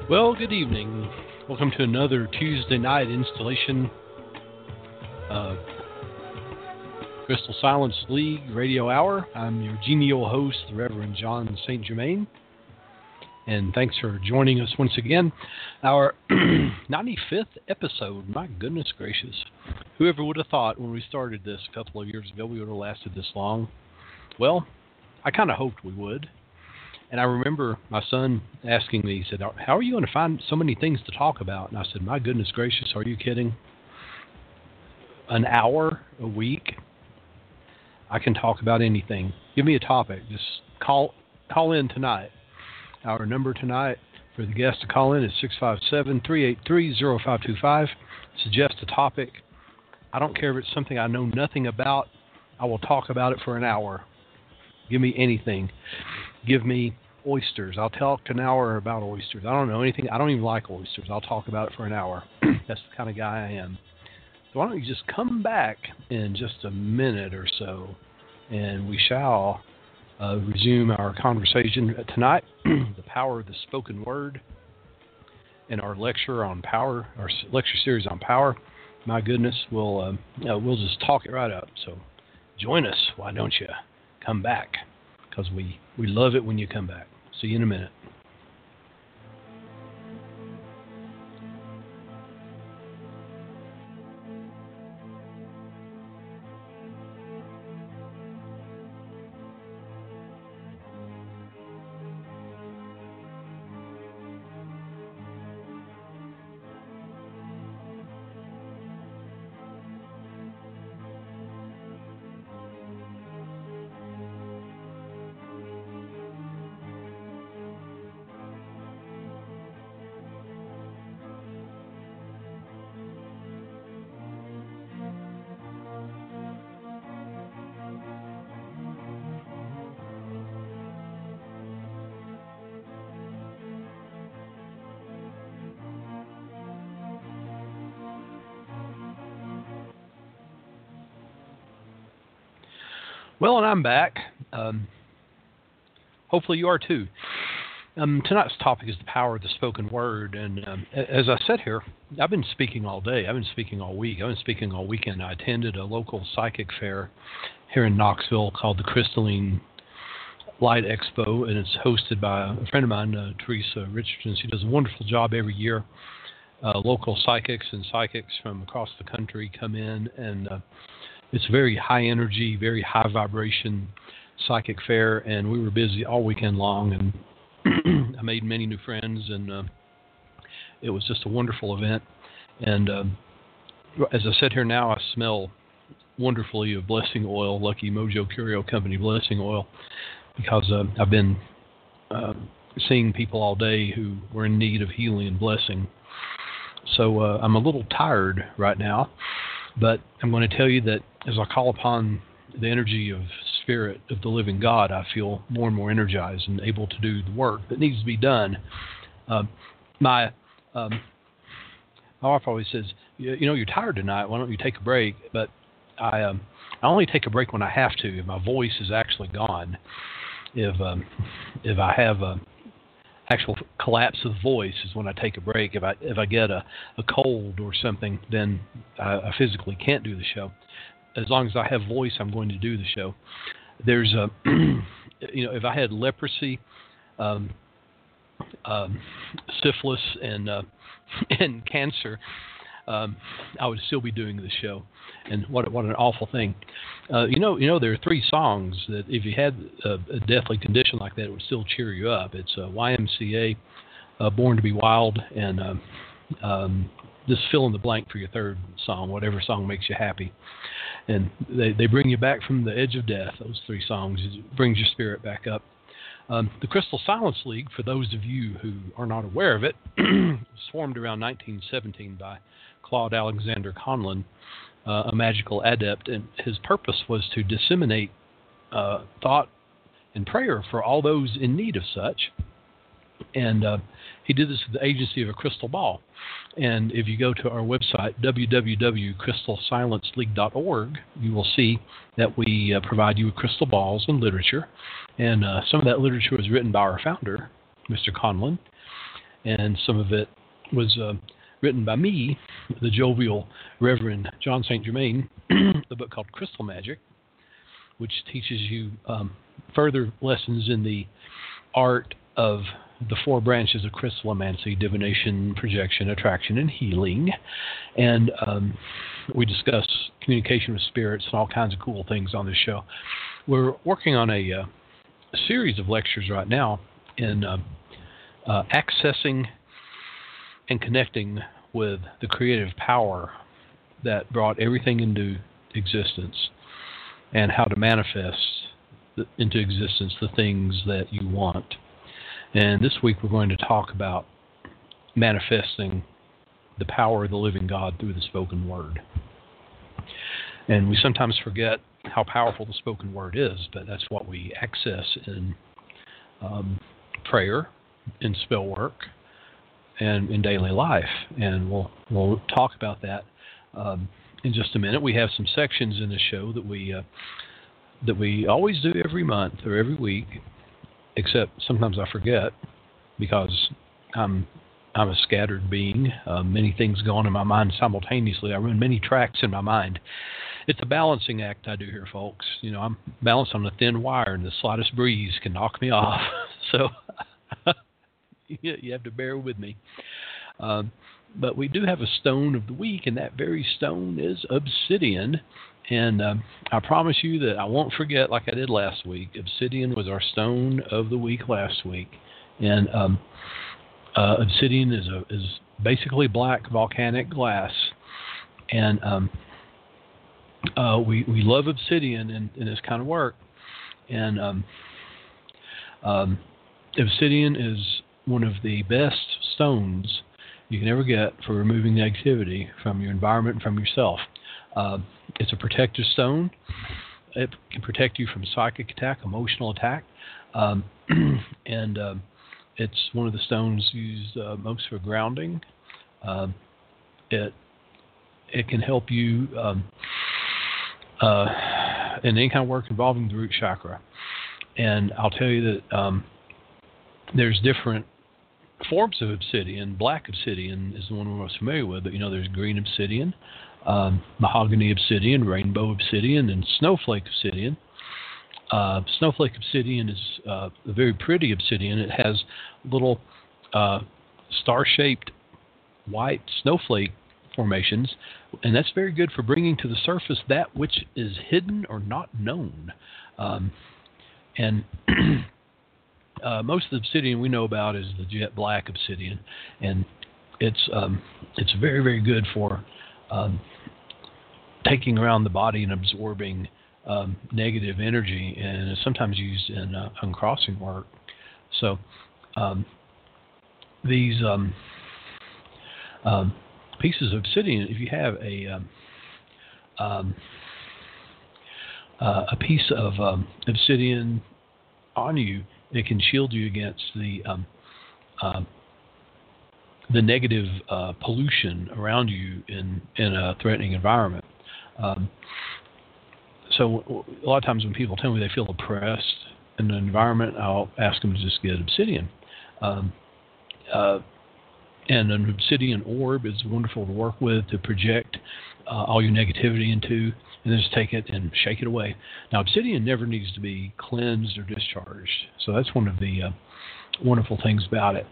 Well, good evening. Welcome to another Tuesday night installation of Crystal Silence League Radio Hour. I'm your genial host, the Reverend John St. Germain, and thanks for joining us once again. Our 95th episode. My goodness gracious. Whoever would have thought when we started this a couple of years ago we would have lasted this long? Well, I kind of hoped we would. And I remember my son asking me, he said, how are you going to find so many things to talk about? And I said, my goodness gracious, are you kidding? An hour a week? I can talk about anything. Give me a topic. Just call in tonight. Our number tonight for the guest to call in is 657-383-0525. Suggest a topic. I don't care if it's something I know nothing about. I will talk about it for an hour. Give me anything. Give me oysters. I'll talk an hour about oysters. I don't know anything. I don't even like oysters. I'll talk about it for an hour. That's the kind of guy I am. So why don't you just come back in just a minute or so, and we shall resume our conversation tonight, the power of the spoken word, and our lecture on power, our lecture series on power. My goodness, we'll just talk it right up. So join us. Why don't you come back? Because we love it when you come back. See you in a minute. Well, and I'm back. Hopefully you are too. Tonight's topic is the power of the spoken word. And as I said here, I've been speaking all day. I've been speaking all week. I've been speaking all weekend. I attended a local psychic fair here in Knoxville called the Crystalline Light Expo, and it's hosted by a friend of mine, Teresa Richardson. She does a wonderful job every year. Local psychics from across the country come in, and it's a very high energy, very high vibration psychic fair, and we were busy all weekend long, and I made many new friends, and it was just a wonderful event. And as I sit here now, I smell wonderfully of blessing oil, Lucky Mojo Curio Company blessing oil, because I've been seeing people all day who were in need of healing and blessing. So I'm a little tired right now, but I'm going to tell you that as I call upon the energy of Spirit of the living God, I feel more and more energized and able to do the work that needs to be done. My wife always says, you're tired tonight, why don't you take a break? But I only take a break when I have to, if my voice is actually gone. If I have a actual collapse of voice is when I take a break. If I get a cold or something, then I physically can't do the show. As long as I have voice, I'm going to do the show. There's a, if I had leprosy, syphilis, and cancer, I would still be doing the show. And what an awful thing. There are three songs that if you had a deathly condition like that, it would still cheer you up. It's YMCA, Born to be Wild, and just fill in the blank for your third song, whatever song makes you happy. And they bring you back from the edge of death, those three songs. It brings your spirit back up. The Crystal Silence League, for those of you who are not aware of it, was formed around 1917 by Claude Alexander Conlon, a magical adept, and his purpose was to disseminate thought and prayer for all those in need of such. And he did this with the agency of a crystal ball. And if you go to our website, www.crystalsilenceleague.org, you will see that we provide you with crystal balls and literature. And some of that literature was written by our founder, Mr. Conlon. and some of it was written by me, the jovial Reverend John St. Germain, the book called Crystal Magic, which teaches you further lessons in the art of the 4 branches of crystallomancy: divination, projection, attraction, and healing. And we discuss communication with spirits and all kinds of cool things on this show. We're working on a series of lectures right now in accessing and connecting with the creative power that brought everything into existence, and how to manifest into existence the things that you want. And this week we're going to talk about manifesting the power of the living God through the spoken word. And we sometimes forget how powerful the spoken word is, but that's what we access in prayer, in spell work, and in daily life. And we'll talk about that in just a minute. We have some sections in the show that we always do every month or every week, except sometimes I forget because I'm a scattered being. Many things go on in my mind simultaneously. I run many tracks in my mind. It's a balancing act I do here, folks. You know, I'm balanced on a thin wire, and the slightest breeze can knock me off. So you have to bear with me. But we do have a stone of the week, and that very stone is obsidian. And I promise you that I won't forget like I did last week. Obsidian was our stone of the week last week. And obsidian is basically black volcanic glass. And we love obsidian in this kind of work. And obsidian is one of the best stones you can ever get for removing negativity from your environment and from yourself. It's a protective stone. It can protect you from psychic attack, emotional attack, and it's one of the stones used most for grounding. It can help you in any kind of work involving the root chakra. And I'll tell you that there's different forms of obsidian. Black obsidian is the one we're most familiar with, but there's green obsidian, mahogany obsidian, rainbow obsidian, and snowflake obsidian. Snowflake obsidian is a very pretty obsidian. It has little star-shaped white snowflake formations, and that's very good for bringing to the surface that which is hidden or not known. And most of the obsidian we know about is the jet black obsidian, and it's very, very good for taking around the body and absorbing negative energy, and is sometimes used in uncrossing work. So these pieces of obsidian, if you have a piece of obsidian on you, it can shield you against the negative pollution around you in a threatening environment. So a lot of times when people tell me they feel oppressed in an environment, I'll ask them to just get obsidian. And an obsidian orb is wonderful to work with to project all your negativity into, and then just take it and shake it away. Now, obsidian never needs to be cleansed or discharged, so that's one of the wonderful things about it.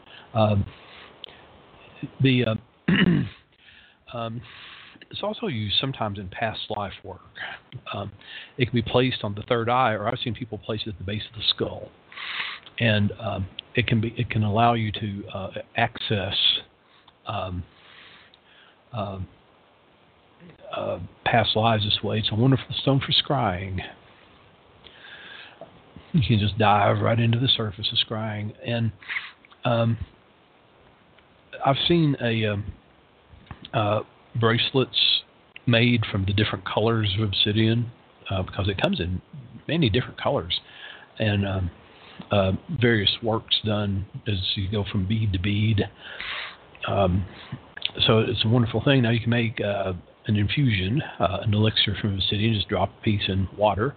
It's also used sometimes in past life work. It can be placed on the third eye, or I've seen people place it at the base of the skull, and it can allow you to access past lives this way. It's a wonderful stone for scrying. You can just dive right into the surface of scrying. And I've seen bracelets made from the different colors of obsidian, because it comes in many different colors, and various works done as you go from bead to bead. So it's a wonderful thing. Now you can make an infusion, an elixir from obsidian. Just drop a piece in water.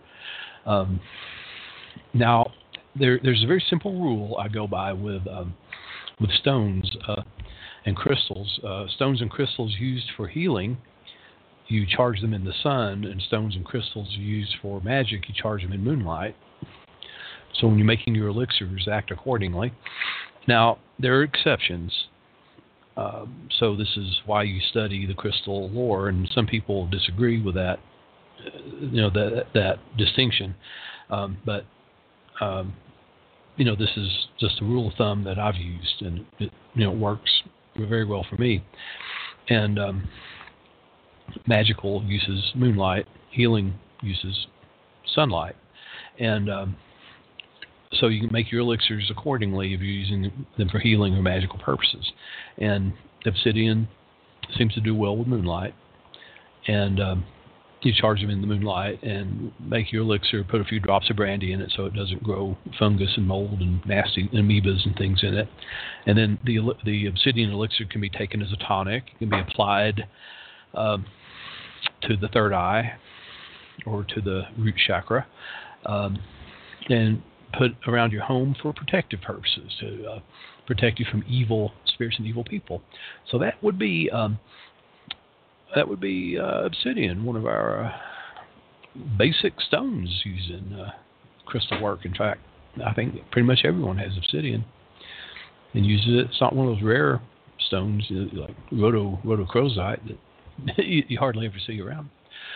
Now there's a very simple rule I go by with with stones and crystals. Stones and crystals used for healing, you charge them in the sun, and stones and crystals used for magic, you charge them in moonlight. So when you're making your elixirs, act accordingly. Now, there are exceptions. So this is why you study the crystal lore, and some people disagree with that, that distinction. But this is just a rule of thumb that I've used, and it works very well for me. And magical uses moonlight, healing uses sunlight, and so you can make your elixirs accordingly if you're using them for healing or magical purposes. And obsidian seems to do well with moonlight, and you charge them in the moonlight and make your elixir, put a few drops of brandy in it so it doesn't grow fungus and mold and nasty amoebas and things in it. And then the obsidian elixir can be taken as a tonic. It can be applied to the third eye or to the root chakra, and put around your home for protective purposes, to protect you from evil spirits and evil people. So that would be obsidian, one of our basic stones used in crystal work. In fact, I think pretty much everyone has obsidian and uses it. It's not one of those rare stones like rhodochrosite that you hardly ever see around.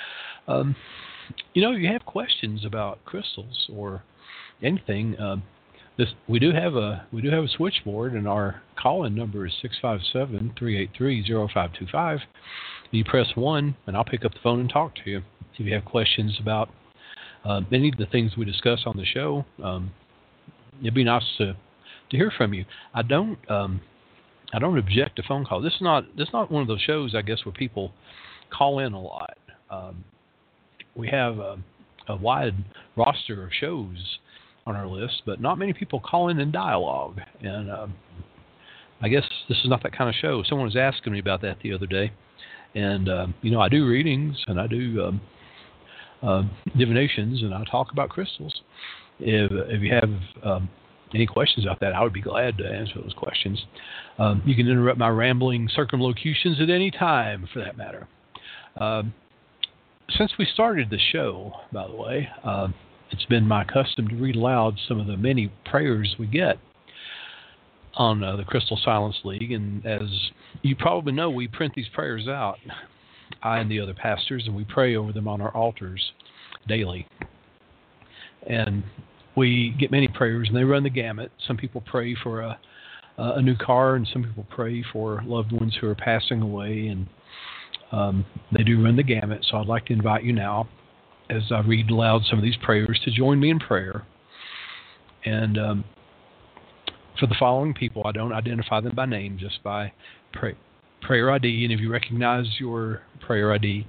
You have questions about crystals or anything. We do have a switchboard, and our call-in number is 657-383-0525. You press 1, and I'll pick up the phone and talk to you. If you have questions about any of the things we discuss on the show, it'd be nice to hear from you. I don't object to phone calls. This is not one of those shows, I guess, where people call in a lot. We have a wide roster of shows on our list, but not many people call in and dialogue. And I guess this is not that kind of show. Someone was asking me about that the other day. And, I do readings, and I do divinations, and I talk about crystals. If you have any questions about that, I would be glad to answer those questions. You can interrupt my rambling circumlocutions at any time, for that matter. Since we started the show, by the way, it's been my custom to read aloud some of the many prayers we get on the Crystal Silence League. And as you probably know, we print these prayers out, I and the other pastors, and we pray over them on our altars daily. And we get many prayers, and they run the gamut. Some people pray for a new car, and some people pray for loved ones who are passing away, and they do run the gamut. So I'd like to invite you now, as I read aloud some of these prayers, to join me in prayer. And for the following people, I don't identify them by name, just by prayer ID. And if you recognize your prayer ID,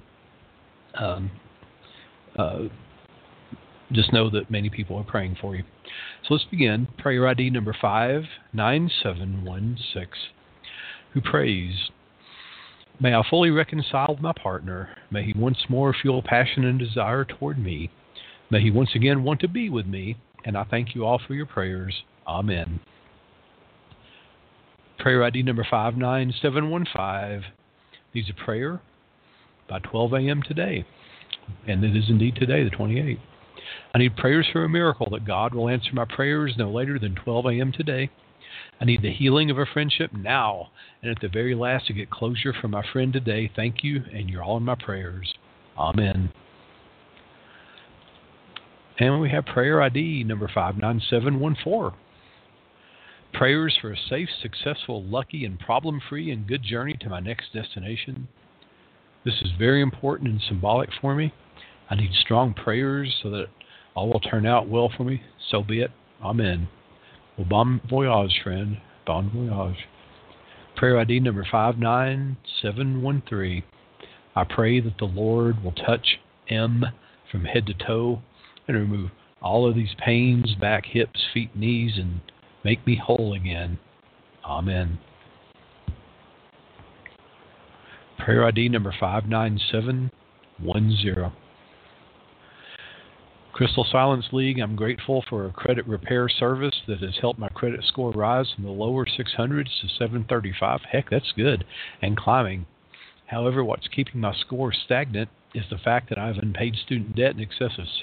just know that many people are praying for you. So let's begin. Prayer ID number 59716, who prays, "May I fully reconcile with my partner. May he once more feel passion and desire toward me. May he once again want to be with me. And I thank you all for your prayers. Amen." Prayer ID number 59715 needs a prayer by 12 a.m. today. And it is indeed today, the 28th. I need prayers for a miracle that God will answer my prayers no later than 12 a.m. today. I need the healing of a friendship now, and at the very last to get closure from my friend today. Thank you, and you're all in my prayers. Amen. And we have prayer ID number 59714. Prayers for a safe, successful, lucky, and problem-free and good journey to my next destination. This is very important and symbolic for me. I need strong prayers so that all will turn out well for me. So be it. Amen. Well, bon voyage, friend. Bon voyage. Prayer ID number 59713. I pray that the Lord will touch M from head to toe and remove all of these pains, back, hips, feet, knees, and make me whole again. Amen. Prayer ID number 59710. Crystal Silence League, I'm grateful for a credit repair service that has helped my credit score rise from the lower 600s to 735. Heck, that's good, and climbing. However, what's keeping my score stagnant is the fact that I have unpaid student debt in excess of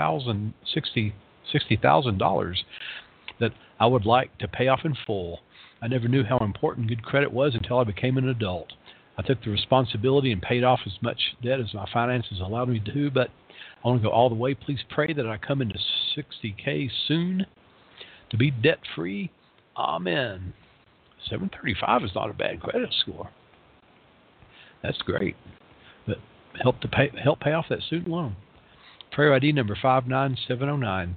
$60,000 that I would like to pay off in full. I never knew how important good credit was until I became an adult. I took the responsibility and paid off as much debt as my finances allowed me to, but I want to go all the way. Please pray that I come into 60K soon to be debt-free. Amen. 735 is not a bad credit score. That's great. But help pay off that student loan. Prayer ID number 59709.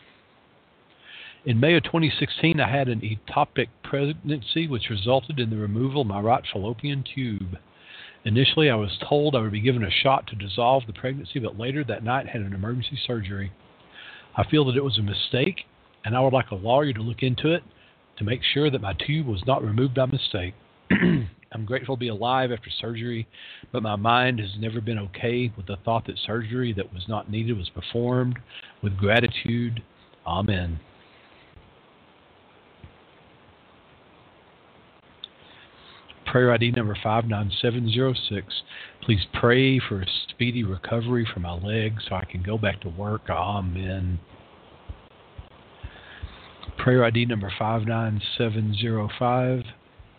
In May of 2016, I had an ectopic pregnancy which resulted in the removal of my right fallopian tube. Initially, I was told I would be given a shot to dissolve the pregnancy, but later that night had an emergency surgery. I feel that it was a mistake, and I would like a lawyer to look into it to make sure that my tube was not removed by mistake. I'm grateful to be alive after surgery, but my mind has never been okay with the thought that surgery that was not needed was performed. With gratitude, Amen. Prayer ID number 59706. Please pray for a speedy recovery for my leg so I can go back to work. Amen. Prayer ID number 59705.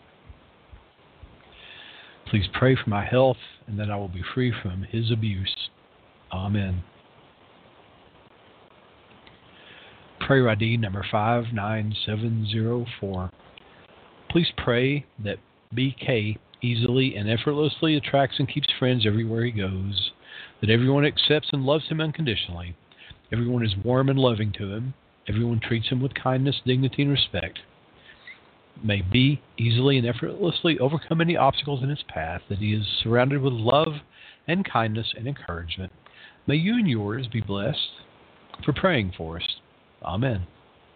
Please pray for my health and that I will be free from his abuse. Amen. Prayer ID number 59704. Please pray that BK easily and effortlessly attracts and keeps friends everywhere he goes, that everyone accepts and loves him unconditionally. Everyone is warm and loving to him. Everyone treats him with kindness, dignity, and respect. May B easily and effortlessly overcome any obstacles in his path, that he is surrounded with love and kindness and encouragement. May you and yours be blessed for praying for us. Amen.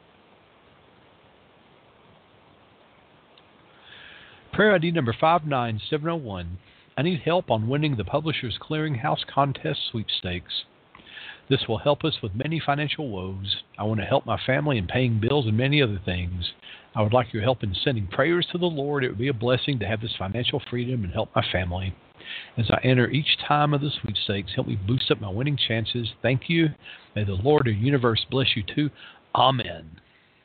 Prayer ID number 59701. I need help on winning the Publishers Clearinghouse Contest sweepstakes. This will help us with many financial woes. I want to help my family in paying bills and many other things. I would like your help in sending prayers to the Lord. It would be a blessing to have this financial freedom and help my family. As I enter each time of the sweepstakes, help me boost up my winning chances. Thank you. May the Lord of the universe bless you too. Amen.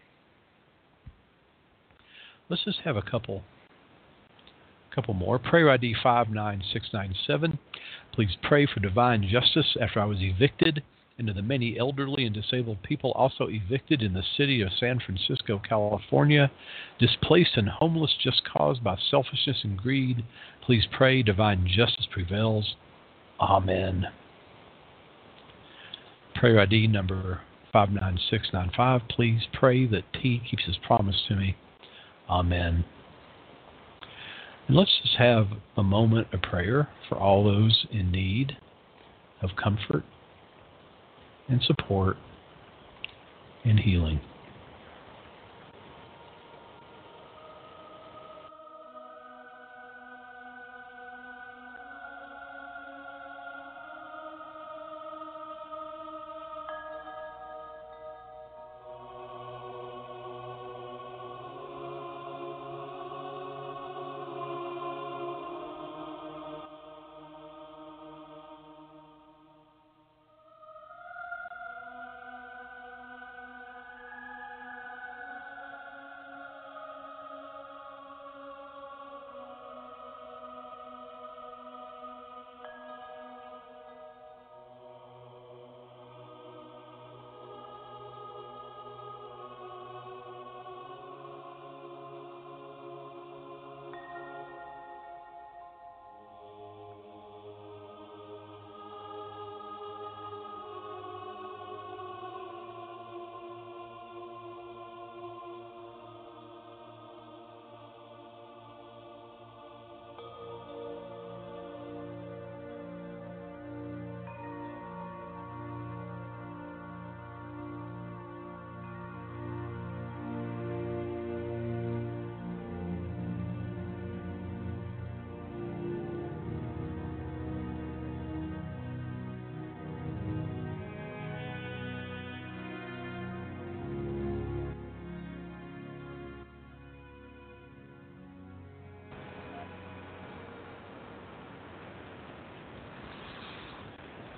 Let's just have a couple more. Prayer ID 59697. Please pray for divine justice after I was evicted and to the many elderly and disabled people also evicted in the city of San Francisco, California, displaced and homeless just caused by selfishness and greed. Please pray divine justice prevails. Amen. Prayer ID number 59695. Please pray that T keeps his promise to me. Amen. And let's just have a moment of prayer for all those in need of comfort and support and healing.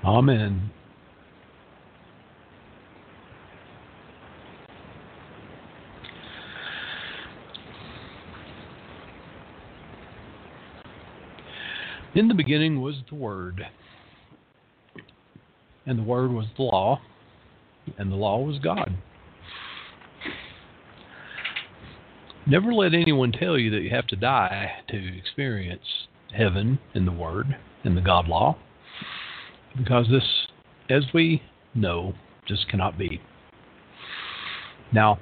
Amen. In the beginning was the Word, and the Word was the law, and the law was God. Never let anyone tell you that you have to die to experience heaven and the Word and the God law, because this, as we know, just cannot be. Now,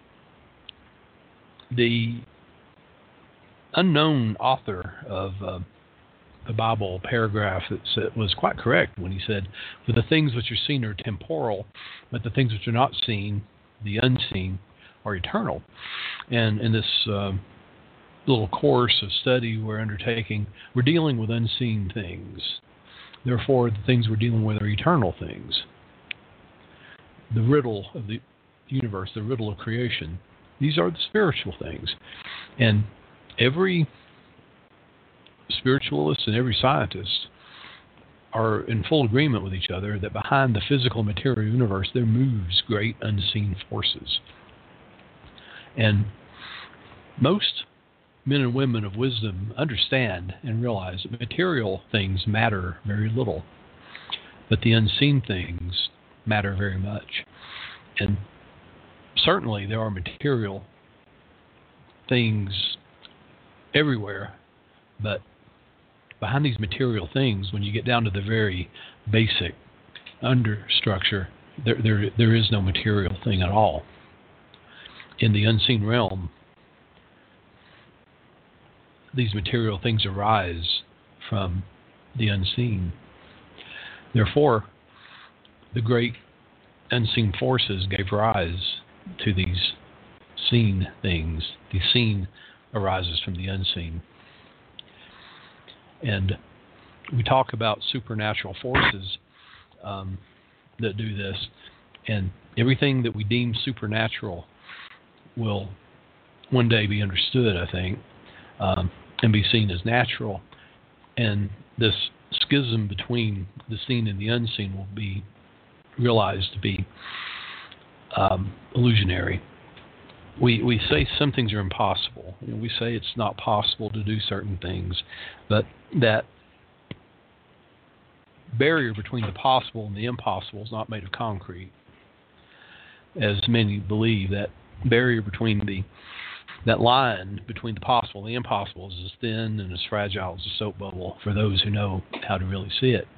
the unknown author of the Bible paragraph that was quite correct when he said, "For the things which are seen are temporal, but the things which are not seen, the unseen, are eternal." And in this little course of study we're undertaking, we're dealing with unseen things. Therefore, the things we're dealing with are eternal things. The riddle of the universe, the riddle of creation, these are the spiritual things. And every spiritualist and every scientist are in full agreement with each other that behind the physical material universe there moves great unseen forces. And most men and women of wisdom understand and realize that material things matter very little, but the unseen things matter very much. And certainly there are material things everywhere, but behind these material things, when you get down to the very basic understructure, there is no material thing at all. In the unseen realm, these material things arise from the unseen. Therefore, the great unseen forces gave rise to these seen things. The seen arises from the unseen. And we talk about supernatural forces that do this, and everything that we deem supernatural will one day be understood, I think, and be seen as natural. And this schism between the seen and the unseen will be realized to be illusionary. We say some things are impossible. We say it's not possible to do certain things, but that barrier between the possible and the impossible is not made of concrete, as many believe. That barrier between that line between the possible and the impossible is as thin and as fragile as a soap bubble for those who know how to really see it.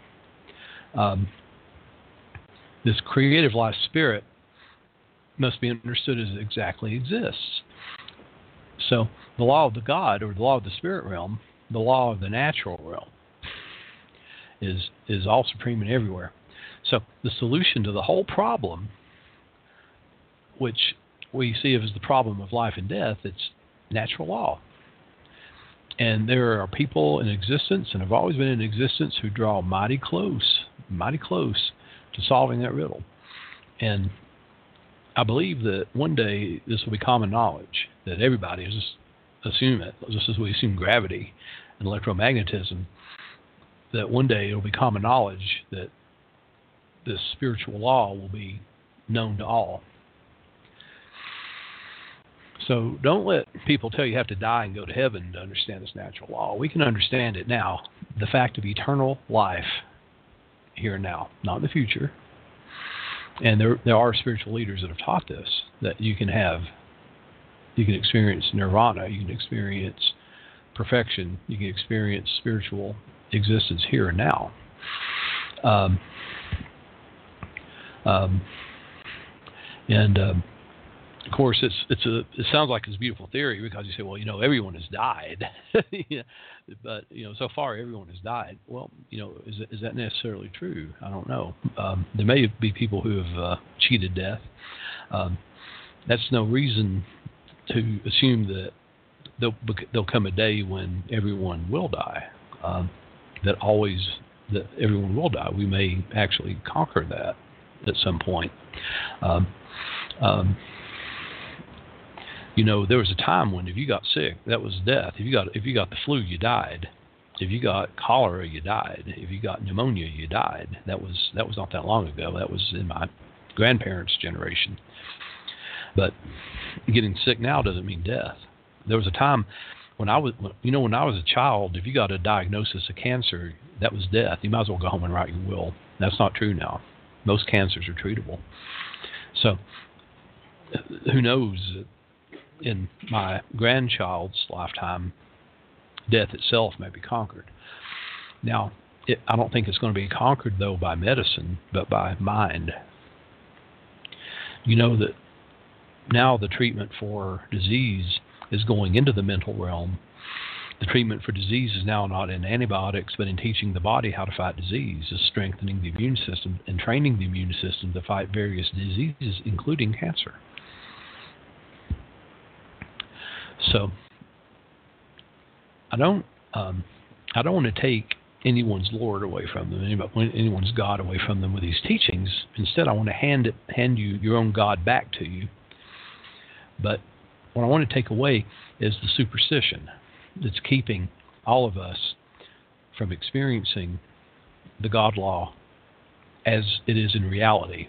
This creative life spirit must be understood as it exactly exists. So the law of the God, or the law of the spirit realm, the law of the natural realm, is all supreme and everywhere. So the solution to the whole problem, which we see as the problem of life and death, it's natural law. And there are people in existence, and have always been in existence, who draw mighty close to solving that riddle. And I believe that one day this will be common knowledge, that everybody just assume it, just as we assume gravity and electromagnetism, that one day it will be common knowledge that this spiritual law will be known to all. So don't let people tell you you have to die and go to heaven to understand this natural law. We can understand it now. The fact of eternal life here and now, not in the future. And there are spiritual leaders that have taught this, that you can experience nirvana, you can experience perfection, you can experience spiritual existence here and now. Of course, it sounds like it's a beautiful theory, because you say, well, everyone has died. Yeah. But, so far everyone has died. Well, is that necessarily true? I don't know. There may be people who have cheated death. That's no reason to assume that there'll come a day when everyone will die. That everyone will die. We may actually conquer that at some point. There was a time when if you got sick, that was death. If you got the flu, you died. If you got cholera, you died. If you got pneumonia, you died. That was not that long ago. That was in my grandparents' generation. But getting sick now doesn't mean death. There was a time when I was a child, if you got a diagnosis of cancer, that was death. You might as well go home and write your will. That's not true now. Most cancers are treatable. So who knows, in my grandchild's lifetime, death itself may be conquered. Now, I don't think it's going to be conquered, though, by medicine, but by mind. You know that now the treatment for disease is going into the mental realm. The treatment for disease is now not in antibiotics, but in teaching the body how to fight disease, is strengthening the immune system and training the immune system to fight various diseases, including cancer. So I don't want to take anyone's Lord away from them, anyone's God away from them with these teachings. Instead, I want to hand you your own God back to you. But what I want to take away is the superstition that's keeping all of us from experiencing the God law as it is in reality.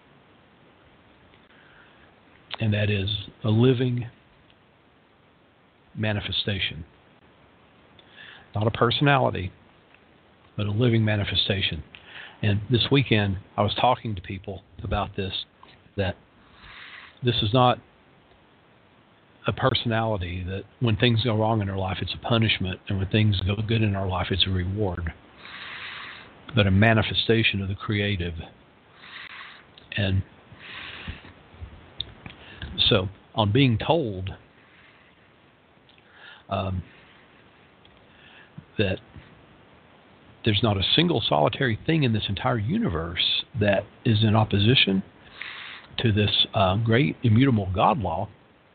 And that is a living manifestation. Not a personality, but a living manifestation. And this weekend, I was talking to people about this, that this is not a personality, that when things go wrong in our life, it's a punishment, and when things go good in our life, it's a reward, but a manifestation of the creative. And so, on being told that there's not a single solitary thing in this entire universe that is in opposition to this great immutable God law,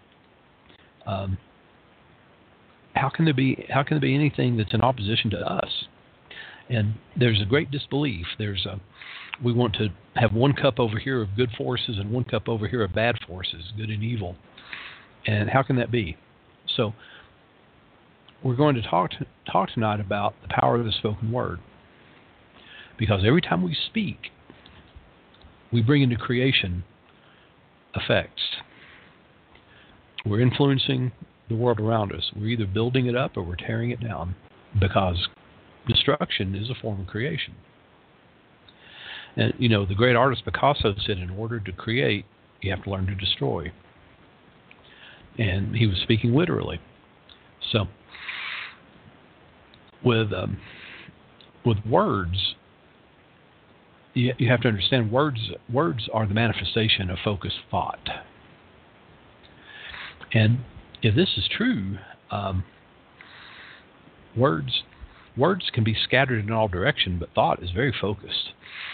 how can there be anything that's in opposition to us? And there's a great disbelief. We want to have one cup over here of good forces and one cup over here of bad forces, good and evil. And how can that be? So we're going to talk tonight about the power of the spoken word. Because every time we speak, we bring into creation effects. We're influencing the world around us. We're either building it up or we're tearing it down, because destruction is a form of creation. And, the great artist Picasso said, in order to create, you have to learn to destroy. And he was speaking literally. So, with words, you have to understand words are the manifestation of focused thought. And if this is true, words can be scattered in all directions, but thought is very focused.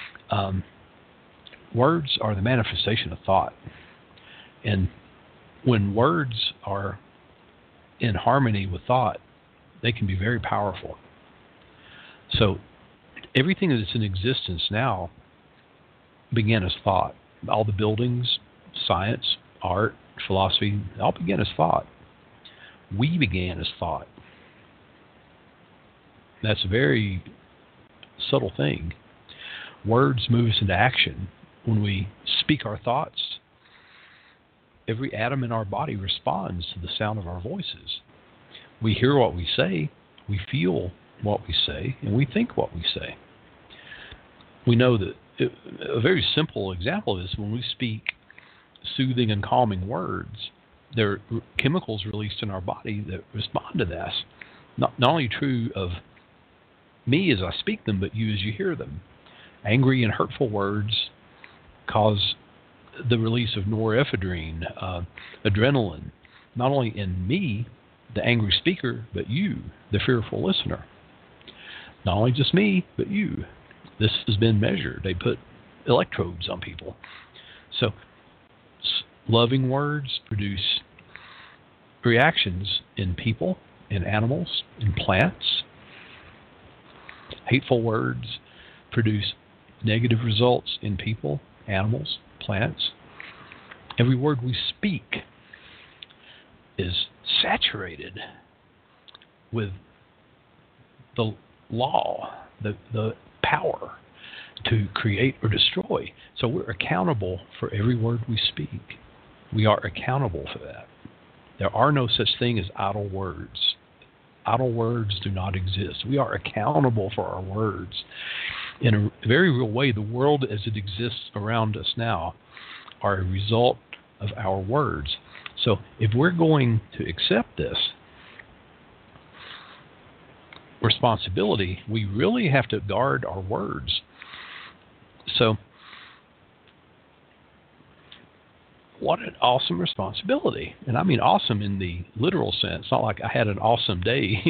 Words are the manifestation of thought. And when words are in harmony with thought, they can be very powerful. So everything that's in existence now began as thought. All the buildings, science, art, philosophy, all began as thought. We began as thought. That's a very subtle thing. Words move us into action. When we speak our thoughts, every atom in our body responds to the sound of our voices. We hear what we say, we feel what we say, and we think what we say. We know that a very simple example of this, when we speak soothing and calming words, there are chemicals released in our body that respond to that. Not only true of me as I speak them, but you as you hear them. Angry and hurtful words cause the release of norepinephrine, adrenaline, not only in me, the angry speaker, but you, the fearful listener. Not only just me, but you. This has been measured. They put electrodes on people. So, loving words produce reactions in people, in animals, in plants. Hateful words produce negative results in people, animals, plants. Every word we speak is saturated with the law, the power to create or destroy. So we're accountable for every word we speak. We are accountable for that. There are no such thing as idle words. Idle words do not exist. We are accountable for our words. In a very real way, the world as it exists around us now are a result of our words. So if we're going to accept this responsibility, we really have to guard our words. So what an awesome responsibility. And I mean awesome in the literal sense, not like I had an awesome day,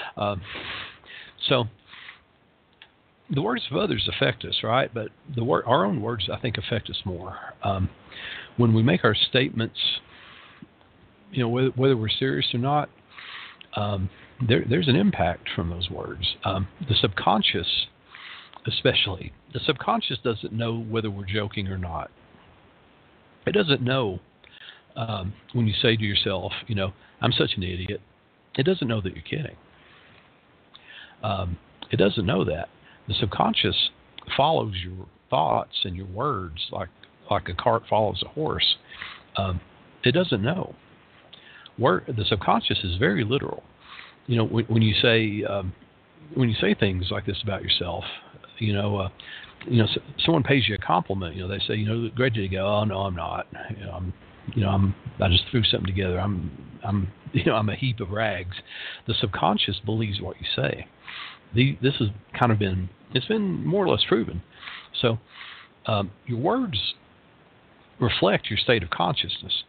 So the words of others affect us, right? But our own words, I think, affect us more. When we make our statements, whether we're serious or not, there's an impact from those words. The subconscious, especially, the subconscious doesn't know whether we're joking or not. It doesn't know when you say to yourself, I'm such an idiot. It doesn't know that you're kidding. It doesn't know that. The subconscious follows your thoughts and your words like a cart follows a horse. It doesn't know. The subconscious is very literal. When you say things like this about yourself, someone pays you a compliment. They say, great day to go. Oh no, I'm not. I just threw something together. I'm a heap of rags. The subconscious believes what you say. This has it's been more or less proven. So your words reflect your state of consciousness.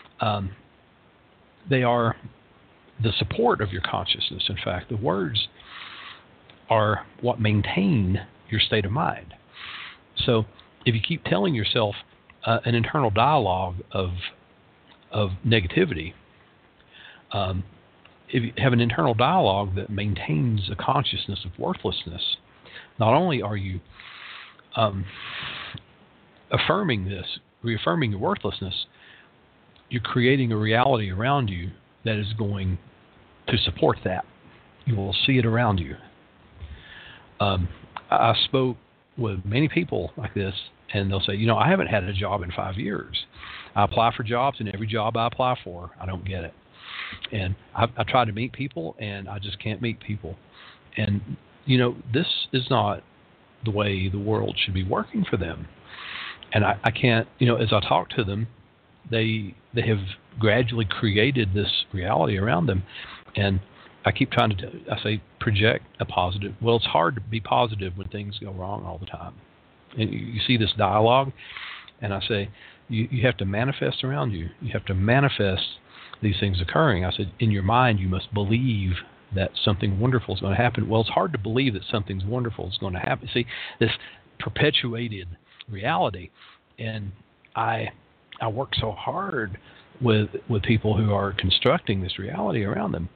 They are the support of your consciousness. In fact, the words are what maintain your state of mind. So if you keep telling yourself an internal dialogue of negativity, if you have an internal dialogue that maintains a consciousness of worthlessness, not only are you affirming this, reaffirming your worthlessness, you're creating a reality around you that is going to support that. You will see it around you. I spoke with many people like this, and they'll say, I haven't had a job in 5 years. I apply for jobs, and every job I apply for, I don't get it. And I try to meet people, and I just can't meet people. And, this is not the way the world should be working for them. And I can't, as I talk to them, they have gradually created this reality around them. And I keep trying to, project a positive. Well, it's hard to be positive when things go wrong all the time. And you see this dialogue, and I say, you have to manifest around you. You have to manifest these things occurring. I said, in your mind, you must believe that something wonderful is going to happen. Well, it's hard to believe that something wonderful is going to happen. See, this perpetuated reality. And I work so hard with people who are constructing this reality around them.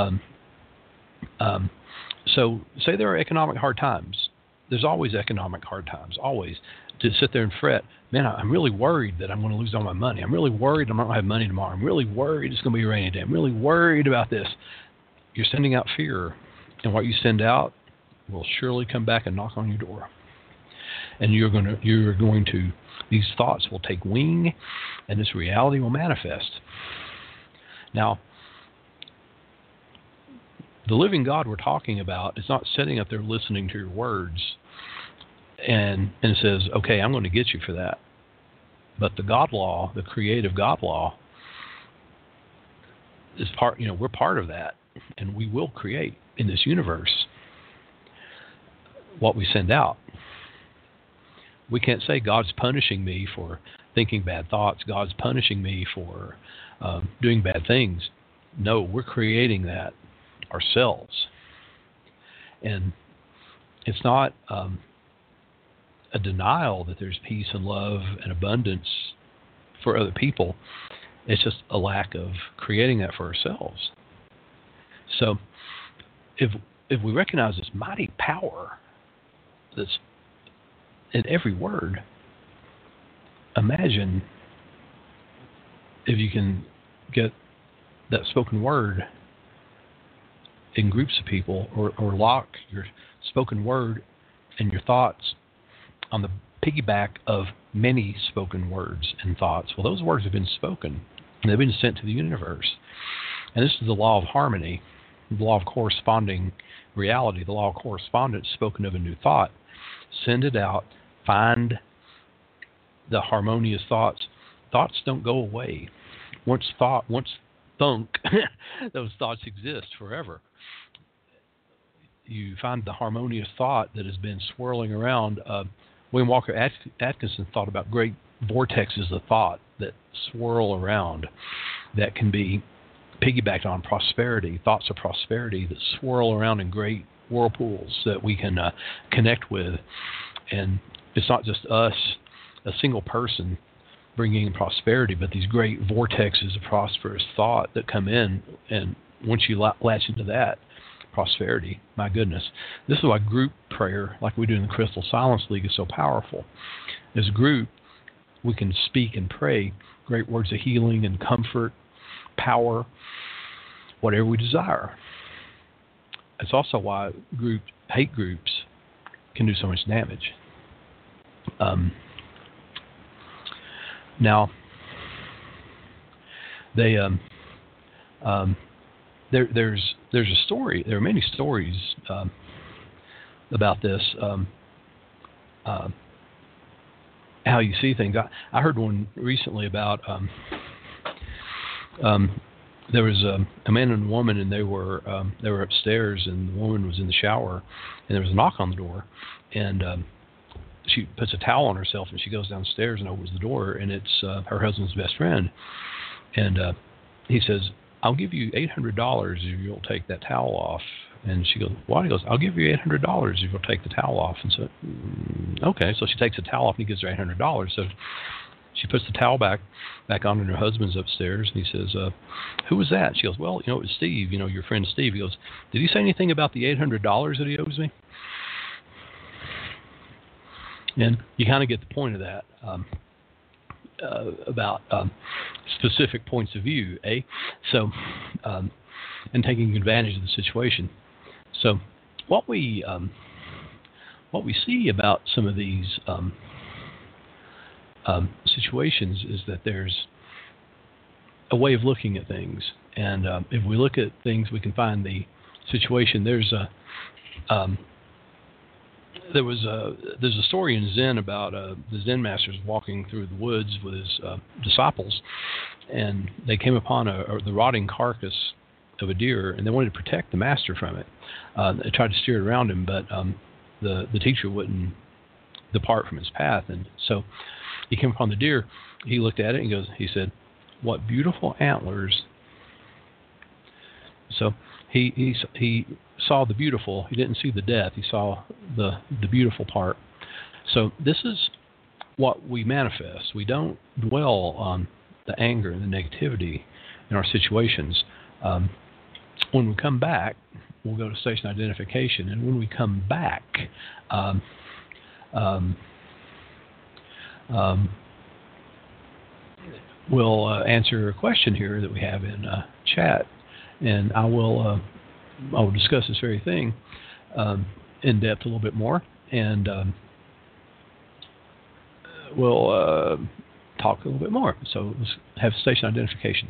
So say there are economic hard times. There's always economic hard times, always. To sit there and fret, man, I'm really worried that I'm going to lose all my money. I'm really worried I'm not going to have money tomorrow. I'm really worried it's going to be a rainy day. I'm really worried about this. You're sending out fear, and what you send out will surely come back and knock on your door. And you're going to these thoughts will take wing, and this reality will manifest. Now, the living God we're talking about is not sitting up there listening to your words and says, okay, I'm going to get you for that. But the God law, the creative God law, is we're part of that, and we will create in this universe what we send out. We can't say God's punishing me for thinking bad thoughts. God's punishing me for doing bad things. No, we're creating that ourselves. And it's not a denial that there's peace and love and abundance for other people. It's just a lack of creating that for ourselves. So if we recognize this mighty power that's in every word, imagine if you can get that spoken word in groups of people, or lock your spoken word and your thoughts on the piggyback of many spoken words and thoughts. Well, those words have been spoken, and they've been sent to the universe. And this is the law of harmony, the law of corresponding reality, the law of correspondence spoken of a new thought. Send it out, find the harmonious thoughts. Thoughts don't go away. Once thunk, those thoughts exist forever. You find the harmonious thought that has been swirling around. William Walker Atkinson thought about great vortexes of thought that swirl around, that can be piggybacked on prosperity, thoughts of prosperity that swirl around in great whirlpools that we can connect with. And it's not just us, a single person, bringing in prosperity, but these great vortexes of prosperous thought that come in. And once you latch into that, prosperity, my goodness. This is why group prayer, like we do in the Crystal Silence League, is so powerful. As a group, we can speak and pray great words of healing and comfort, power, whatever we desire. It's also why hate groups can do so much damage. Now, they there's a story. There are many stories about this. How you see things. I heard one recently about there was a man and a woman, and they were upstairs, and the woman was in the shower, and there was a knock on the door, and she puts a towel on herself, and she goes downstairs and opens the door, and it's her husband's best friend, and he says, "I'll give you $800 if you'll take that towel off." And she goes, "Why?" He goes, "I'll give you $800 if you'll take the towel off." And so, okay. So she takes the towel off, and he gives her $800. So she puts the towel back on, and her husband's upstairs, and he says, "Who was that?" She goes, "Well, it was Steve, your friend Steve." He goes, "Did he say anything about the $800 that he owes me?" And you kind of get the point of that. About specific points of view, eh? So, and taking advantage of the situation. So, what we see about some of these situations is that there's a way of looking at things, and if we look at things, we can find the situation. There's a story in Zen about the Zen masters walking through the woods with his disciples, and they came upon the rotting carcass of a deer, and they wanted to protect the master from it. They tried to steer it around him, but the teacher wouldn't depart from his path, and so he came upon the deer. He looked at it and he said, "What beautiful antlers!" So he saw the beautiful. He didn't see the death. He saw the beautiful part. So this is what we manifest. We don't dwell on the anger and the negativity in our situations. When we come back, we'll go to station identification, and when we come back, we'll answer a question here that we have in chat, and I will discuss this very thing in depth a little bit more, and we'll talk a little bit more. So let's have station identification.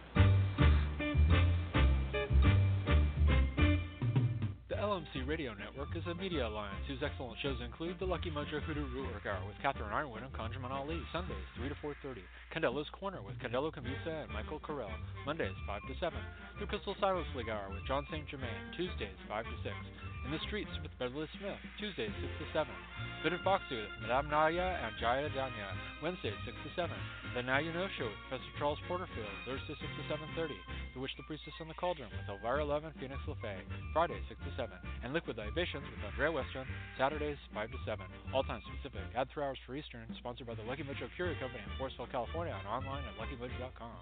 Radio Network is a media alliance whose excellent shows include The Lucky Mojo Hoodoo Rootwork Hour with Catherine Ironwood and Conjurman Ali, Sundays 3 to 4:30, Candelo's Corner with Candelo Camisa and Michael Carell, Mondays 5 to 7, The Crystal Silence League Hour with John St. Germain, Tuesdays 5 to 6, In the Streets with Beverly Smith, Tuesdays 6 to 7, Fitted Foxy with Madame Naya and Jaya Danya, Wednesdays 6 to 7, The Now You Know Show with Professor Charles Porterfield, Thursday 6 to 7:30, The Witch, the Priestess, and the Cauldron with Elvira Love and Phoenix LaFay, Fridays 6 to 7, and Liquid Libations with Andrea Western, Saturdays 5 to 7, all time specific, add 3 hours for Eastern, sponsored by the Lucky Mojo Curio Company in Forestville, California, and online at luckymojo.com.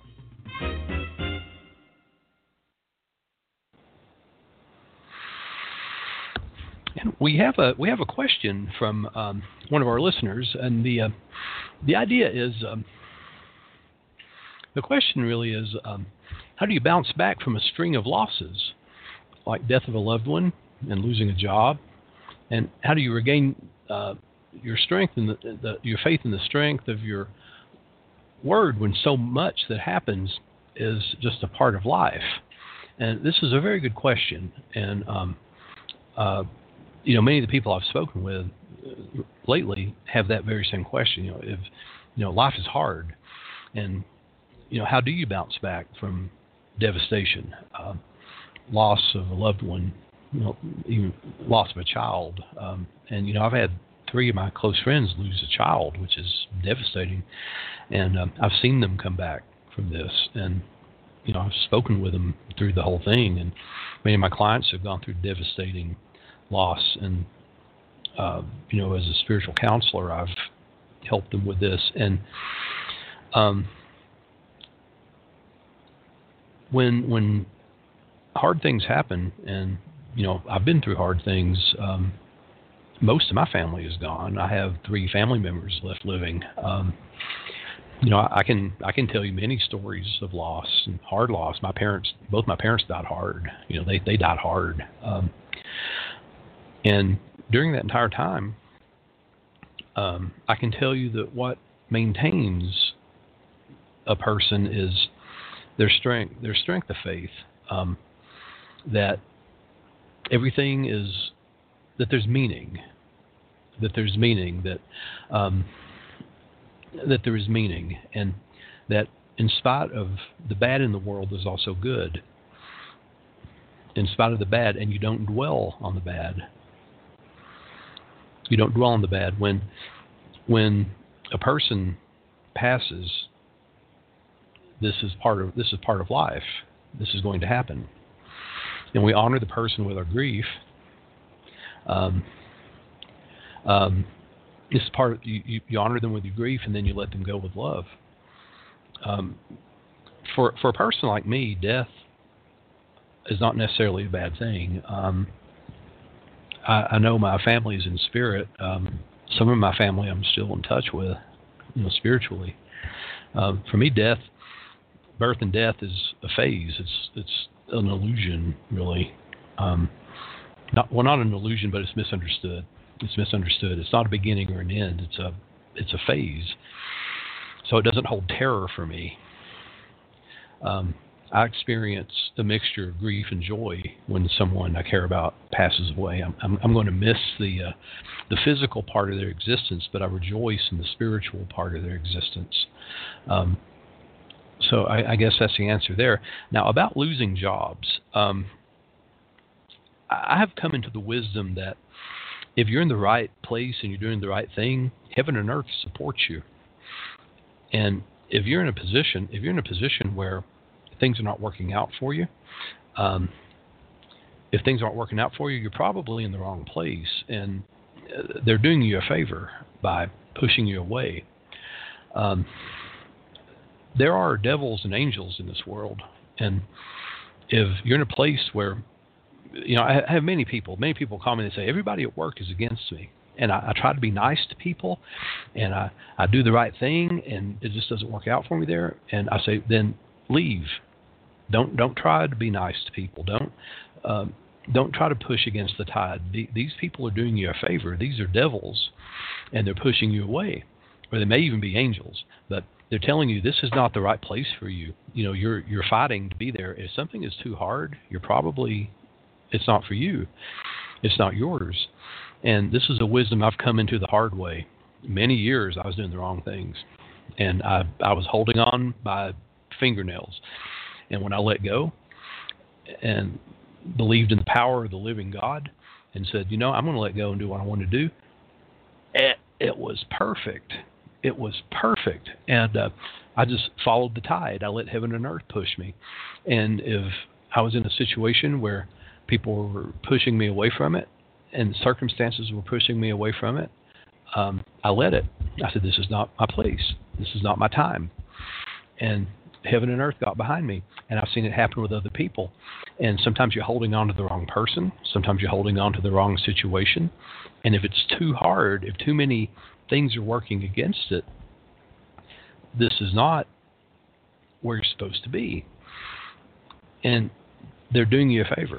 And we have a question from one of our listeners, and the idea is the question really is how do you bounce back from a string of losses? like death of a loved one and losing a job, and how do you regain your strength and your faith in the strength of your word when so much that happens is just a part of life? And this is a very good question. And many of the people I've spoken with lately have that very same question. If life is hard, and how do you bounce back from devastation, loss of a loved one, even loss of a child? And I've had 3 of my close friends lose a child, which is devastating. And I've seen them come back from this, and I've spoken with them through the whole thing. And many of my clients have gone through devastating loss, and as a spiritual counselor, I've helped them with this. And when hard things happen, and I've been through hard things. Most of my family is gone. I have 3 family members left living. I can tell you many stories of loss and hard loss. Both my parents died hard. They died hard. And during that entire time, I can tell you that what maintains a person is their strength of faith. That everything is, that there's meaning, that there is meaning, and that in spite of the bad in the world, there's also good. In spite of the bad, and you don't dwell on the bad. You don't dwell on the bad. When a person passes, this is part of life. This is going to happen, and we honor the person with our grief. This is part of, you honor them with your grief, and then you let them go with love. For a person like me, death is not necessarily a bad thing. I know my family is in spirit. Some of my family I'm still in touch with, spiritually. For me, birth and death is a phase. It's an illusion, really. Not an illusion, but it's misunderstood. It's not a beginning or an end. It's a phase. So it doesn't hold terror for me. I experience a mixture of grief and joy when someone I care about passes away. I'm going to miss the physical part of their existence, but I rejoice in the spiritual part of their existence. So I guess that's the answer there. Now, about losing jobs, I have come into the wisdom that if you're in the right place and you're doing the right thing, heaven and earth supports you. And if you're in a position where things are not working out for you, if things aren't working out for you, you're probably in the wrong place, and they're doing you a favor by pushing you away. There are devils and angels in this world, and if you're in a place where, I have many people call me and say, everybody at work is against me. And I try to be nice to people, and I do the right thing, and it just doesn't work out for me there. And I say, then leave. Don't try to be nice to people. Don't try to push against the tide. These people are doing you a favor. These are devils, and they're pushing you away. Or they may even be angels, but they're telling you this is not the right place for you. You're fighting to be there. If something is too hard, it's not for you. It's not yours. And this is a wisdom I've come into the hard way. Many years I was doing the wrong things, and I was holding on by fingernails. And when I let go and believed in the power of the living God and said, I'm going to let go and do what I want to do, it was perfect. It was perfect. And I just followed the tide. I let heaven and earth push me. And if I was in a situation where people were pushing me away from it and circumstances were pushing me away from it, I let it. I said, this is not my place. This is not my time. And heaven and earth got behind me, and I've seen it happen with other people. And sometimes you're holding on to the wrong person. Sometimes you're holding on to the wrong situation. And if it's too hard, if too many things are working against it, this is not where you're supposed to be. And they're doing you a favor.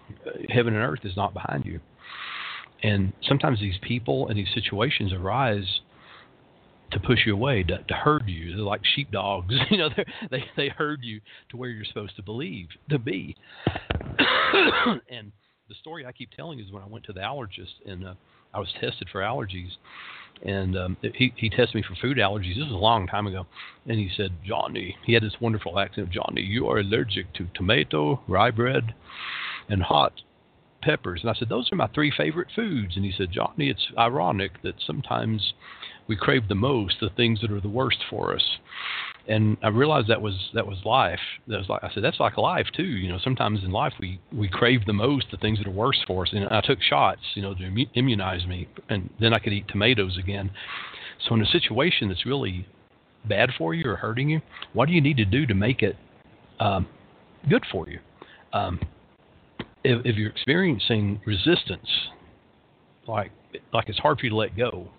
heaven and earth is not behind you. And sometimes these people and these situations arise to push you away, to herd you. They're like sheepdogs, they herd you to where you're supposed to be. And the story I keep telling is when I went to the allergist and I was tested for allergies, and he tested me for food allergies. This was a long time ago, and he said, "Johnny," he had this wonderful accent, "Johnny, you are allergic to tomato, rye bread, and hot peppers." And I said, "Those are my 3 favorite foods." And he said, "Johnny, it's ironic that sometimes we crave the most the things that are the worst for us." And I realized that was life. I said, that's like life too. Sometimes in life we crave the most the things that are worst for us. And I took shots, to immunize me, and then I could eat tomatoes again. So in a situation that's really bad for you or hurting you, what do you need to do to make it good for you? If you're experiencing resistance, like it's hard for you to let go,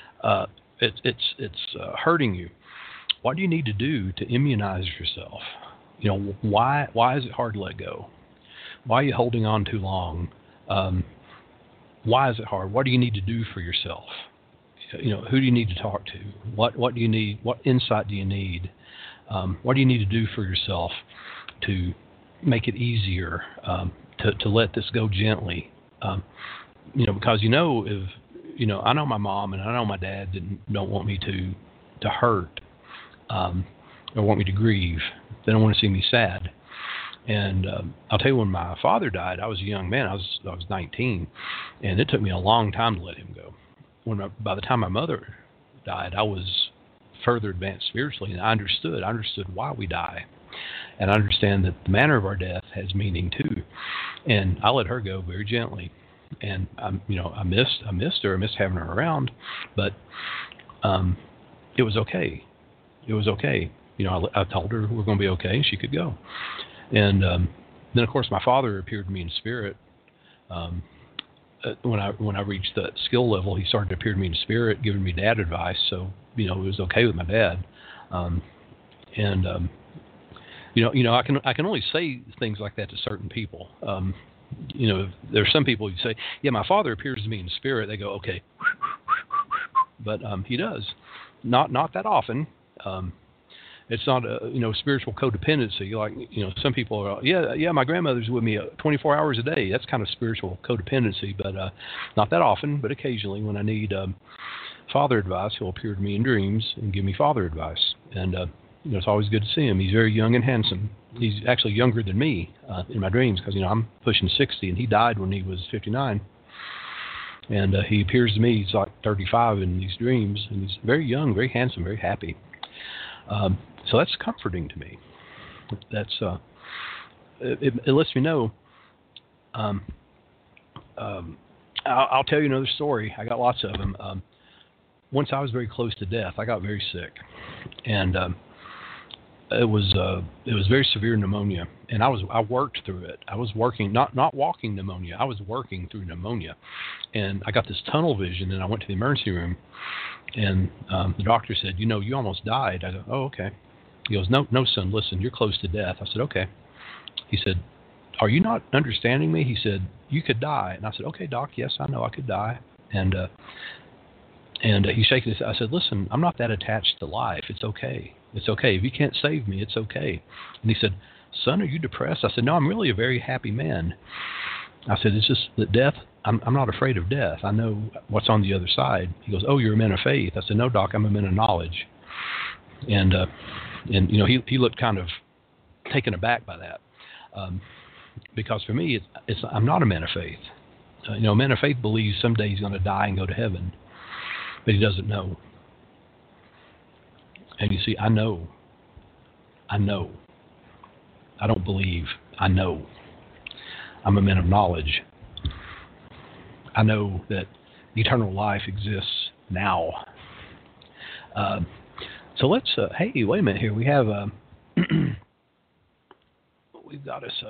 it's hurting you, what do you need to do to immunize yourself? Why is it hard to let go? Why are you holding on too long? Why is it hard? What do you need to do for yourself? Who do you need to talk to? What do you need? What insight do you need? What do you need to do for yourself to make it easier, to let this go gently? Because if I know my mom and I know my dad don't want me to hurt, or want me to grieve. They don't want to see me sad. And I'll tell you, when my father died, I was a young man. I was 19, and it took me a long time to let him go. By the time my mother died, I was further advanced spiritually, and I understood why we die, and I understand that the manner of our death has meaning too. And I let her go very gently, and I missed her. I missed having her around, but it was okay. It was okay. I told her we're going to be okay, and she could go. And then, of course, my father appeared to me in spirit. When I reached that skill level, he started to appear to me in spirit, giving me dad advice. So, it was okay with my dad. I can only say things like that to certain people. There's some people who say, "Yeah, my father appears to me in spirit." They go, "Okay," but he does. Not that often. It's not a spiritual codependency. Like some people are, yeah, my grandmother's with me 24 hours a day. That's kind of spiritual codependency, but not that often. But occasionally, when I need father advice, he'll appear to me in dreams and give me father advice. And it's always good to see him. He's very young and handsome. He's actually younger than me in my dreams, because I'm pushing 60, and he died when he was 59. And he appears to me, he's like 35 in these dreams, and he's very young, very handsome, very happy. So that's comforting to me. That's it lets me know. I'll tell you another story. I got lots of them. Once I was very close to death. I got very sick, and it was very severe pneumonia, and I worked through it. I was working, not walking pneumonia. I was working through pneumonia, and I got this tunnel vision, and I went to the emergency room, and the doctor said, "You almost died." I said, "Oh, okay." He goes, "No, son, listen, you're close to death." I said, "Okay." He said, "Are you not understanding me?" He said, "You could die." And I said, "Okay, doc, yes, I know I could die." And he's shaking his head. I said, "Listen, I'm not that attached to life. It's okay. It's okay. If you can't save me, it's okay." And he said, "Son, are you depressed?" I said, "No, I'm really a very happy man." I said, "It's just that death, I'm not afraid of death. I know what's on the other side." He goes, "Oh, you're a man of faith." I said, "No, doc, I'm a man of knowledge." And he looked kind of taken aback by that. Because for me, I'm not a man of faith. A man of faith believes someday he's going to die and go to heaven, but he doesn't know. And you see, I know. I don't believe. I know. I'm a man of knowledge. I know that eternal life exists now. So let's. Hey, wait a minute here. We have. We've got us.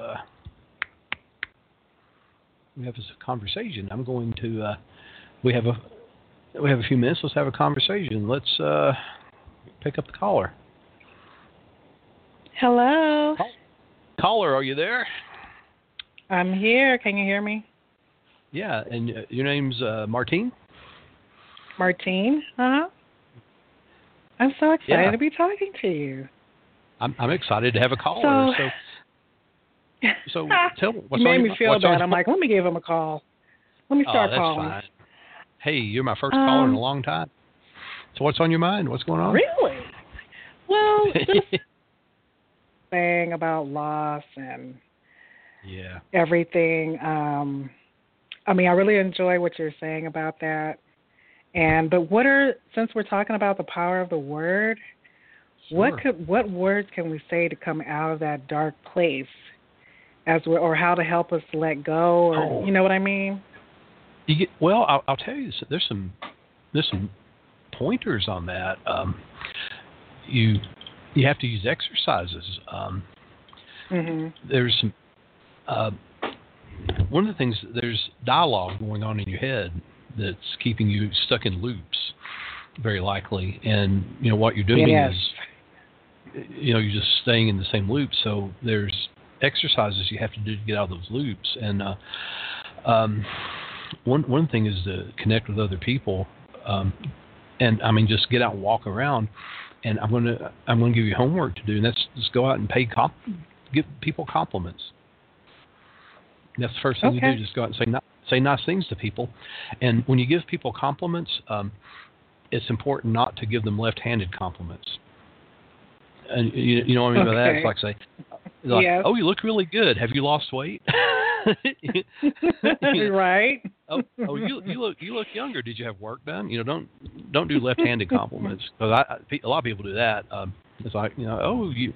We have this conversation. I'm going to. We have a few minutes. Let's have a conversation. Let's pick up the caller. Hello. Caller, are you there? I'm here. Can you hear me? Yeah, and your name's Martine? Martine? Huh? I'm so excited Yeah, to be talking to you. I'm excited to have a caller. So, So tell me you what's on made me your feel what's on bad. I'm like, let me give him a call. Let me Oh, start that's calling. fine. Hey, you're my first caller in a Um, long time. So what's on your mind? What's going on? really? Well, just saying about loss and Yeah. everything. I mean, I really enjoy what you're saying about that. But since we're talking about the power of the word, Sure. what words can we say to come out of that dark place, or how to help us to let go, or Oh, you know what I mean? well, I'll tell you, there's some pointers on that. You have to use exercises. Mhm. There's some one of the things, there's dialogue going on in your head that's keeping you stuck in loops, very likely. And what you're doing Yes. is you're just staying in the same loop. So there's exercises you have to do to get out of those loops. And one thing is to connect with other people, and I mean just get out and walk around. And I'm gonna give you homework to do, and that's just go out and give people compliments. And that's the first thing you do. Okay. Just go out and say nice things to people. And when you give people compliments, it's important not to give them left-handed compliments. And you know what I mean by that? It's Okay. like, Yes. oh, you look really good. Have you lost weight? Right. Oh, you look younger. Did you have work done? Don't do left-handed compliments, because a lot of people do that. It's like, oh, you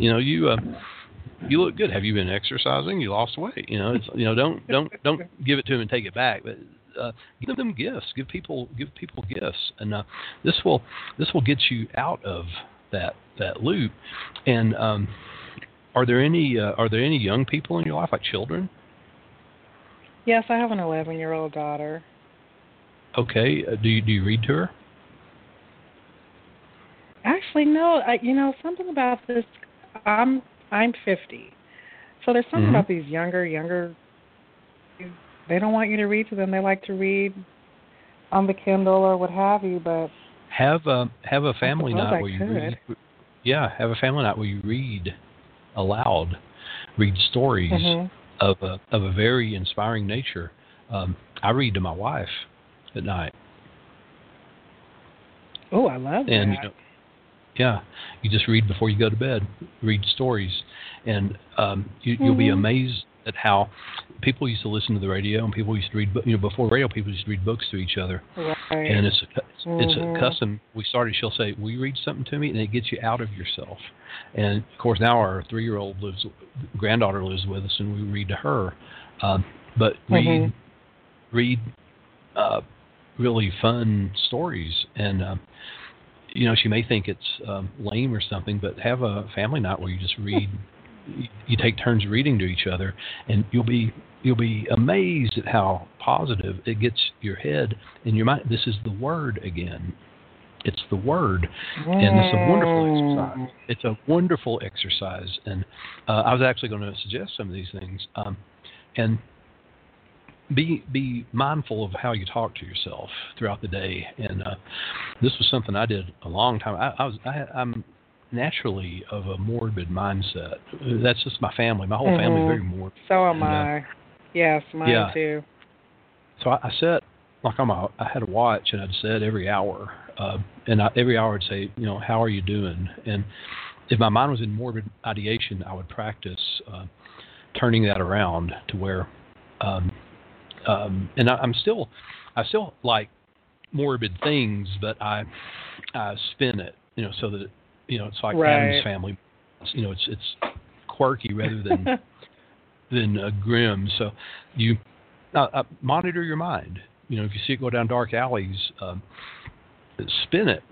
look good. Have you been exercising? You lost weight. Don't give it to them and take it back, but give them gifts. Give people gifts, and this will get you out of that loop. And are there any young people in your life, like children? Yes, I have an 11-year-old daughter. Okay. Do you read to her? Actually, no. Something about this. I'm 50, so there's something Mm-hmm. about these younger. They don't want you to read to them. They like to read on the Kindle or what have you. But Have a I family suppose night I where you could. read. Yeah, have a family night where you read aloud, read stories Mhm. of a very inspiring nature. I read to my wife at night, Oh, I love and that. yeah, you just read before you go to bed. Read stories, and you'll be Mhm. amazed at how people used to listen to the radio, and people used to read. Before radio, people used to read books to each other. Right. And it's a Mhm. custom we started. She'll say, "Will you read something to me?" And it gets you out of yourself. And of course, now our 3-year-old granddaughter lives with us, and we read to her. But Mhm. read really fun stories. And she may think it's lame or something, but have a family night where you just read. You take turns reading to each other, and you'll be amazed at how positive it gets your head and your mind. This is the word again. It's the word, and it's a wonderful exercise. Mm. It's a wonderful exercise, and I was actually going to suggest some of these things. And be mindful of how you talk to yourself throughout the day. And this was something I did a long time. I'm naturally of a morbid mindset. That's just my family. My whole family is very Mhm. morbid. So am And I. Yes, mine yeah, too. so I set like I had a watch, and I'd set every hour, and every hour I'd say, how are you doing? And if my mind was in morbid ideation, I would practice turning that around to where, and I still like morbid things, but I spin it, so that it's like Adam's Right. Family. It's quirky rather than grim. So you monitor your mind. If you see it go down dark alleys, spin it.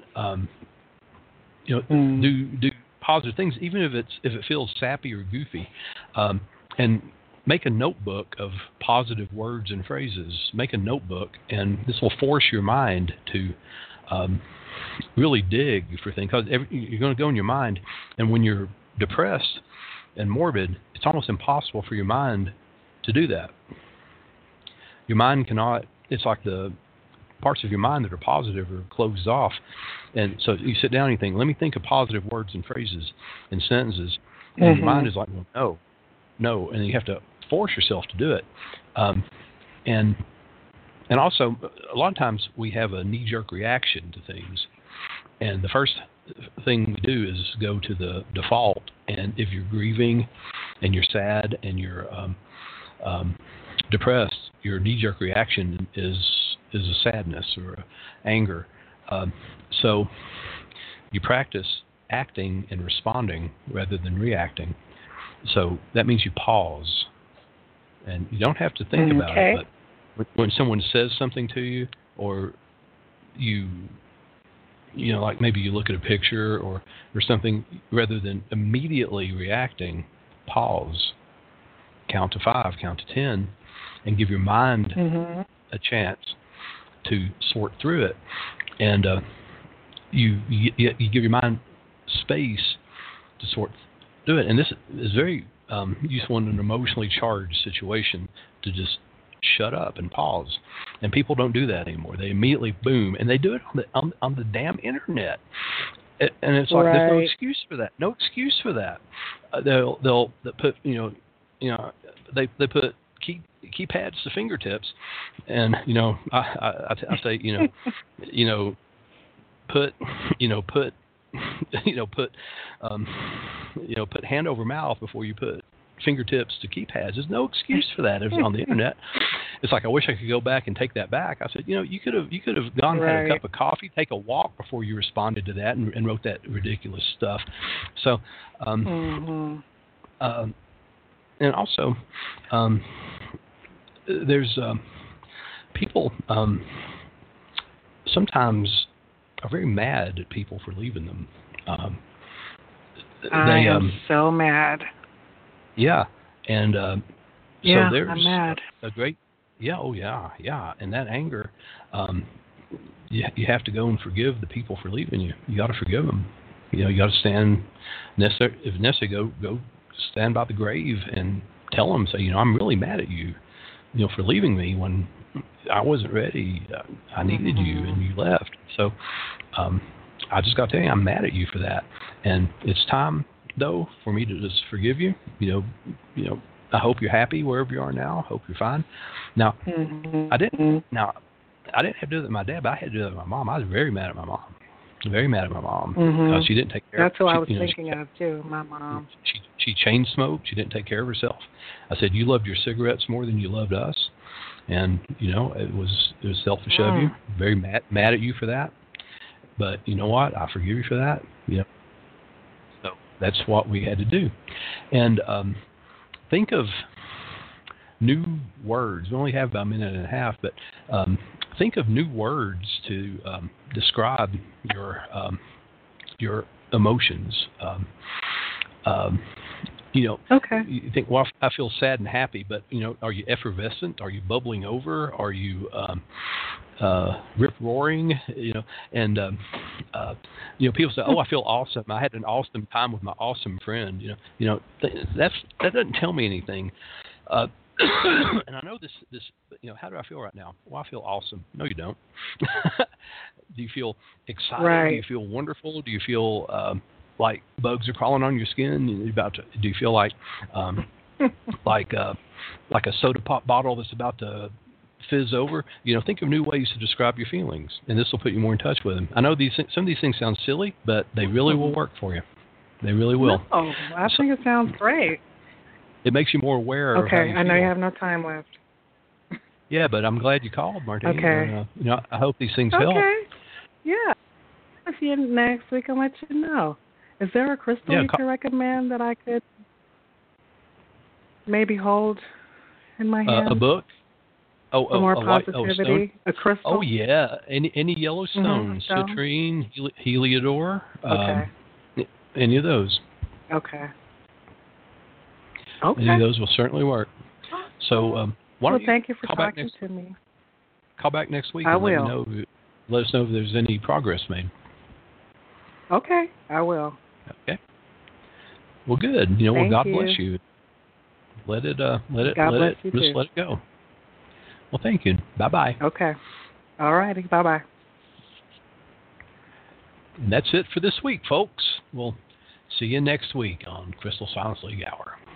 Mm. Do positive things, even if it feels sappy or goofy, and make a notebook of positive words and phrases. Make a notebook, and this will force your mind to really dig for things, because you're going to go in your mind, and when you're depressed and morbid, it's almost impossible for your mind to do that. Your mind cannot. It's like the parts of your mind that are positive are closed off, and so you sit down and you think, let me think of positive words and phrases and sentences, and your mind is like, well, no, and you have to force yourself to do it. And also, a lot of times we have a knee-jerk reaction to things, and the first thing we do is go to the default. And if you're grieving, and you're sad, and you're depressed, your knee-jerk reaction is a sadness or a anger. So you practice acting and responding rather than reacting. So that means you pause, and you don't have to think about it. But when someone says something to you, or you know, like maybe you look at a picture or something, rather than immediately reacting, pause, count to 5, count to 10, and give your mind a chance to sort through it. And you give your mind space to sort through it. And this is very useful in an emotionally charged situation, to just shut up and pause. And people don't do that anymore. They immediately boom, and they do it on the damn internet. And it's like, there's no excuse for that. No excuse for that. They'll put they put keypads to fingertips, and I say put hand over mouth before you put fingertips to keypads. There's no excuse for that. It's on the internet. It's like, I wish I could go back and take that back. I said, you could have gone and had a cup of coffee, take a walk before you responded to that and wrote that ridiculous stuff. So, and also, there's people sometimes are very mad at people for leaving them. I am so mad. Yeah, and so there's I'm mad. a great, and that anger, you have to go and forgive the people for leaving you. You got to forgive them. You got to stand, if necessary, go stand by the grave and tell them, say, I'm really mad at you, for leaving me when I wasn't ready. I needed you, and you left. So I just got to tell you, I'm mad at you for that, and it's time, though, for me to just forgive you. I hope you're happy wherever you are now. I hope you're fine. Now, I didn't have to do that with my dad, but I had to do that with my mom. I was very mad at my mom. Very mad at my mom because she didn't take care. That's who I was thinking of too. My mom. She chain smoked. She didn't take care of herself. I said, you loved your cigarettes more than you loved us, and it was selfish of you. Very mad at you for that. But you know what? I forgive you for that. So that's what we had to do. And think of new words. We only have about a minute and a half, but think of new words to describe your emotions. You think, well, I feel sad and happy, but are you effervescent? Are you bubbling over? Are you rip roaring? And people say, oh, I feel awesome. I had an awesome time with my awesome friend. That doesn't tell me anything. And I know this, how do I feel right now? Well, I feel awesome. No, you don't. Do you feel excited? Right. Do you feel wonderful? Do you feel like bugs are crawling on your skin? Do you feel like like a soda pop bottle that's about to fizz over? Think of new ways to describe your feelings, and this will put you more in touch with them. I know some of these things sound silly, but they really will work for you. They really will. Oh, I think it sounds great. It makes you more aware of how you feel. I know you have no time left. Yeah, but I'm glad you called, Martine. Okay. I hope these things help. Okay. Yeah. I'll see you next week. I'll let you know. Is there a crystal you could recommend that I could maybe hold in my hand? A book? For more positivity? A crystal? Oh, yeah. Any yellow stones. Citrine, Heliodor. Any of those. Okay. Any of those will certainly work. So why don't thank you for talking to me. Call back next week. I and will. Let us know if there's any progress made. Okay, I will. Okay. Well, good. God bless you. let it God bless you just too. let it go. Well, thank you. Bye-bye. Okay. All righty. Bye-bye. And that's it for this week, folks. We'll see you next week on Crystal Science League Hour.